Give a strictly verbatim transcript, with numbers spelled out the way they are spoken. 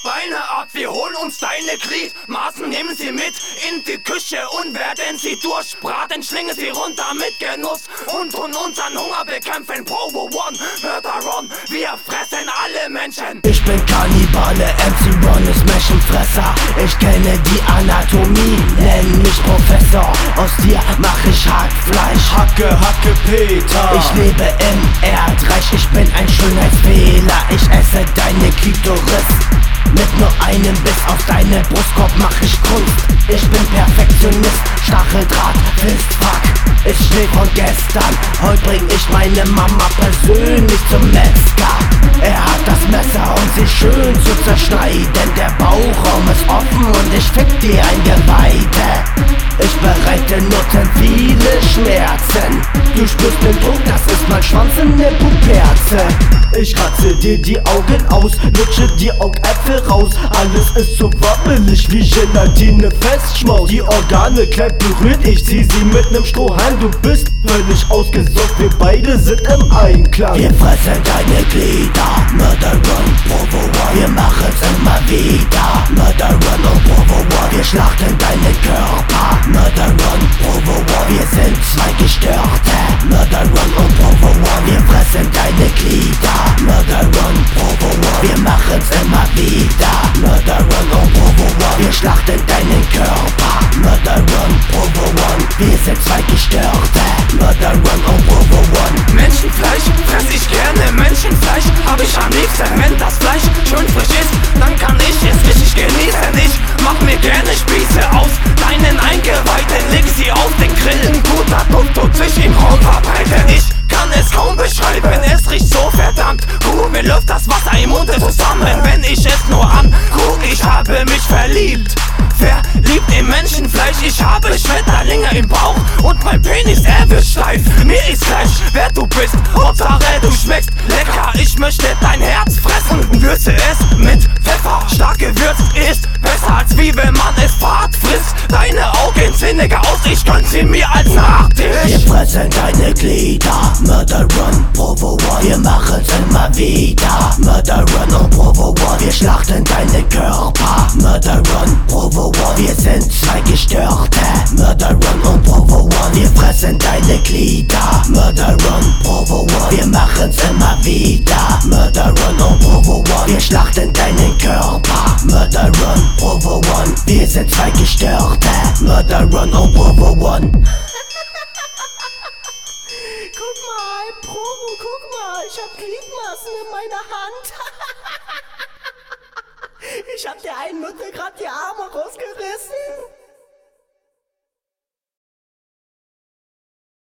Beine ab, wir holen uns deine Gliedmaßen, nehmen sie mit in die Küche und werden sie durchbraten, schlingen sie runter mit Genuss und tun unseren Hunger bekämpfen. Provo One, Murder On, wir fressen alle Menschen. Ich bin Kannibale, M C Ron ist Menschenfresser. Ich kenne die Anatomie, nenn mich Professor. Aus dir mach ich Hackfleisch, Hacke, Hacke, Peter. ich lebe im Erdreich, ich bin ein Schönheitsfehler. Ich esse deine Klitoris. Mit nur einem Biss auf deine Brustkorb mach ich Kunst. Ich bin Perfektionist, Stacheldraht, Fistfuck. Ist Schnee von gestern, heute bring ich meine Mama persönlich zum Metzger. Er hat das Messer, um sie schön zu zerschneiden. Der Bauchraum ist offen und ich fick dir Eingeweide. Ich bereite Nutten, viele Schmerzen. Du spürst den Druck, das ist mein Schwanz in der Puperze. Ich kratze dir die Augen aus, lutsche die Augäpfel raus. Alles ist so wabbelig wie Gelatine Festschmaus. Die Organe klein berührt, ich zieh sie mit nem Strohhalm. Du bist völlig ausgesorgt, wir beide sind im Einklang. Wir fressen deine Glieder, Murder Run, Provo One. Wir machen's immer wieder, Murder Run und Provo One. Wir schlachten deine Körper, Murder Run, Provo One. Wir sind zwei Gestörte, Murder Run und Provo One. Wir fressen deine Glieder, Murder Run, Provo One. Wir machen's immer wieder, Murder Run und Provo One. Wir schlachten deinen Körper, Murder Run, Provo One. Wir sind zwei Gestörte, Murder Run und Provo One. Menschenfleisch fress ich gerne, Menschenfleisch hab ich am liebsten. Wenn das Fleisch schön frisch ist, dann kann ich es richtig genießen. Ich mach mir gerne Spieße aus deinen Eingeweiden, leg sie auf den Grill. Ein guter Duft tut sich im Raum verbreiten. Ich kann es kaum beschreiben, es riecht so verdammt gut. Mir läuft das Wasser im Munde zusammen, wenn ich es nur anguck. Ich habe mich verliebt, verliebt im Menschenfleisch. Ich habe Schmetterlinge im Bauch und mein Penis, er wird steif. Mir ist gleich, wer du bist, Hauptsache du schmeckst lecker. Ich möchte dein Herz fressen und würze es mit Pfeffer. Stark gewürzt ist besser, als wie wenn man es fad frisst. Deine Augen sehen lecker aus, ich gönn sie mir als Nachtisch. Wir fressen deine Glieder, Murder Run, Provo One. Wir machen's immer wieder, Murder Run und Provo One. Wir schlachten deine Körper, Murder Run, Provo One. Wir sind zwei Gestörte, Murder Run und Provo One. Wir fressen deine Glieder, Murder Run, Provo One. Wir machen's immer wieder, Murder Run und Provo One. Wir schlachten deinen Körper, Murder Run, Provo One. Wir sind zwei Gestörte, Murder Run und Provo One. Guck mal, Provo, guck mal, ich hab Gliedmaßen in meiner Hand. Ich hab der einen Nutte grad die Arme rausgerissen.